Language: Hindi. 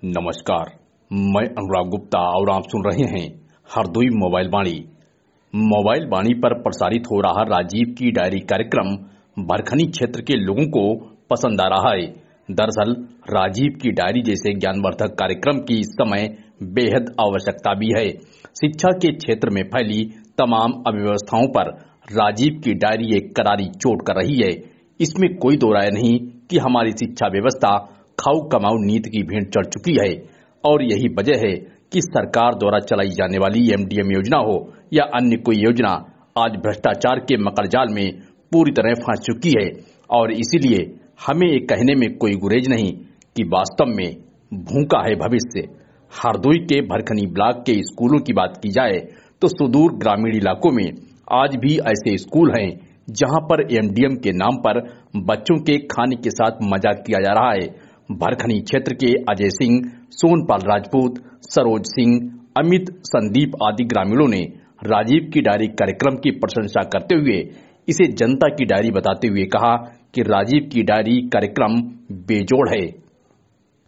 नमस्कार, मैं अनुराग गुप्ता और आप सुन रहे हैं हरदोई मोबाइल वाणी। मोबाइल वाणी पर प्रसारित हो रहा राजीव की डायरी कार्यक्रम भरखनी क्षेत्र के लोगों को पसंद आ रहा है। दरअसल राजीव की डायरी जैसे ज्ञानवर्धक कार्यक्रम की इस समय बेहद आवश्यकता भी है। शिक्षा के क्षेत्र में फैली तमाम अव्यवस्थाओं पर राजीव की डायरी एक करारी चोट कर रही है। इसमें कोई दो राय नहीं कि हमारी शिक्षा व्यवस्था खाऊ कमाऊ नीति की भेंट चढ़ चुकी है और यही वजह है कि सरकार द्वारा चलाई जाने वाली एमडीएम योजना हो या अन्य कोई योजना आज भ्रष्टाचार के मकड़जाल में पूरी तरह फंस चुकी है। और इसीलिए हमें ये कहने में कोई गुरेज नहीं कि वास्तव में भूखा है भविष्य। हरदोई के भरखनी ब्लॉक के स्कूलों की बात की जाए तो सुदूर ग्रामीण इलाकों में आज भी ऐसे स्कूल हैं जहां पर एमडीएम के नाम पर बच्चों के खाने के साथ मजाक किया जा रहा है। भरखनी क्षेत्र के अजय सिंह, सोनपाल राजपूत, सरोज सिंह, अमित, संदीप आदि ग्रामीणों ने राजीव की डायरी कार्यक्रम की प्रशंसा करते हुए इसे जनता की डायरी बताते हुए कहा कि राजीव की डायरी कार्यक्रम बेजोड़ है।